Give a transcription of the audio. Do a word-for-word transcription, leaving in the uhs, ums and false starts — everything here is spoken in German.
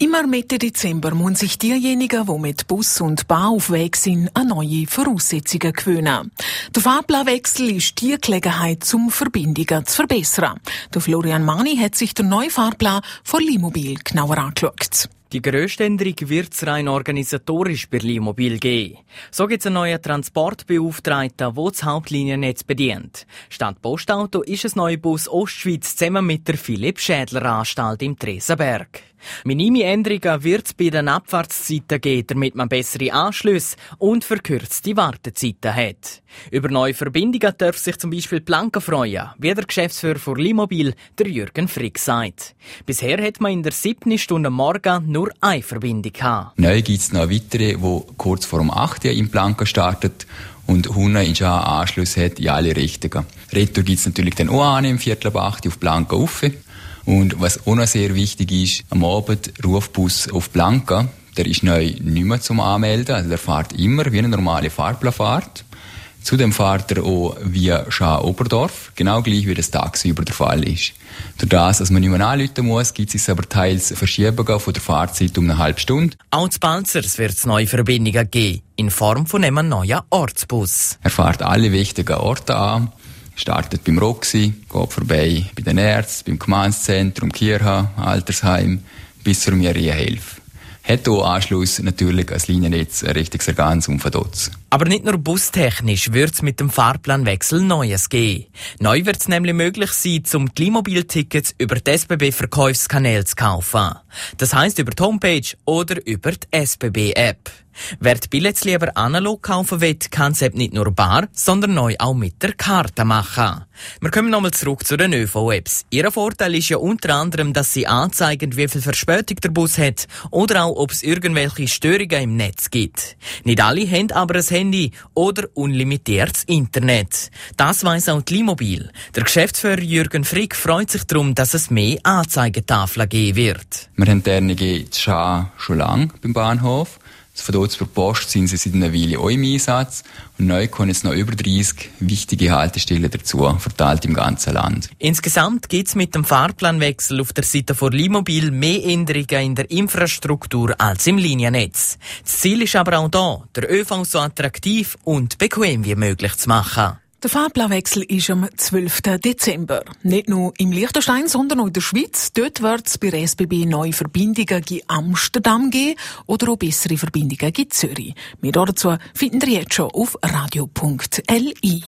Immer Mitte Dezember müssen sich diejenigen, die mit Bus und Bahn auf Weg sind, an neue Voraussetzungen gewöhnen. Der Fahrplanwechsel ist die Gelegenheit, um Verbindungen zu verbessern. Der Florian Mani hat sich den neuen Fahrplan von Limobil genauer angeschaut. Die grösste Änderung wird es rein organisatorisch bei Limobil geben. So gibt es einen neuen Transportbeauftragten, der das Hauptliniennetz bedient. Statt Postauto ist es neue Bus Ostschweiz zusammen mit der Philipp-Schädler-Anstalt im Tresenberg. Minime Änderungen wird es bei den Abfahrtszeiten geben, damit man bessere Anschlüsse und verkürzte Wartezeiten hat. Über neue Verbindungen darf sich zum Beispiel Blanca freuen, wie der Geschäftsführer von Limobil, der Jürgen Frick, sagt. Bisher hat man in der siebten Stunde morgen nur eine Verbindung gehabt. Neu gibt es noch weitere, die kurz vor um acht Uhr in Blanca startet und Hunde in schon Anschluss hat in alle Richtungen. Retour gibt es natürlich dann auch an im Viertel ab acht Uhr auf Blanca rauf. Und was auch noch sehr wichtig ist, am Abend Rufbus auf Blanca, der ist neu nicht mehr zum Anmelden, also der fährt immer wie eine normale Fahrplanfahrt. Zudem fährt er auch via Schaa-Oberdorf, genau gleich wie das tagsüber der Fall ist. Durch das, dass man nicht mehr anrufen muss, gibt es aber teils Verschiebungen von der Fahrzeit um eine halbe Stunde. Auch zu Balzers wird es neue Verbindungen geben, in Form von einem neuen Ortsbus. Er fährt alle wichtigen Orte an, startet beim Roxy, geht vorbei bei den Ärzten, beim Gemeindezentrum, Kirche, Altersheim, bis zur Mariahilfe. Hat auch Anschluss natürlich als Liniennetz ein richtiges Ergans um Verdotz. Aber nicht nur bustechnisch wird es mit dem Fahrplanwechsel Neues geben. Neu wird es nämlich möglich sein, zum Limobil-Tickets über die S B B-Verkaufskanäle zu kaufen. Das heisst über die Homepage oder über die S B B-App. Wer die Billets lieber analog kaufen will, kann es nicht nur bar, sondern neu auch mit der Karte machen. Wir kommen nochmal zurück zu den Ö V-Apps. Ihr Vorteil ist ja unter anderem, dass sie anzeigen, wie viel Verspätung der Bus hat oder auch, ob es irgendwelche Störungen im Netz gibt. Nicht alle haben aber ein Handy oder unlimitiertes Internet. Das weiss auch die Limobil. Der Geschäftsführer Jürgen Frick freut sich darum, dass es mehr Anzeigetafeln geben wird. Wir haben die Schah schon lange beim Bahnhof. Von dort zur Post sind sie seit einer Weile auch im Einsatz. Und neu kommen jetzt noch über dreißig wichtige Haltestellen dazu, verteilt im ganzen Land. Insgesamt gibt es mit dem Fahrplanwechsel auf der Seite von Limobil mehr Änderungen in der Infrastruktur als im Liniennetz. Das Ziel ist aber auch da, der Ö V so attraktiv und bequem wie möglich zu machen. Der Fahrplanwechsel ist am zwölften Dezember. Nicht nur im Liechtenstein, sondern auch in der Schweiz. Dort wird es bei der S B B neue Verbindungen in Amsterdam geben oder auch bessere Verbindungen in Zürich. Mehr dazu finden Sie jetzt schon auf radio punkt l i.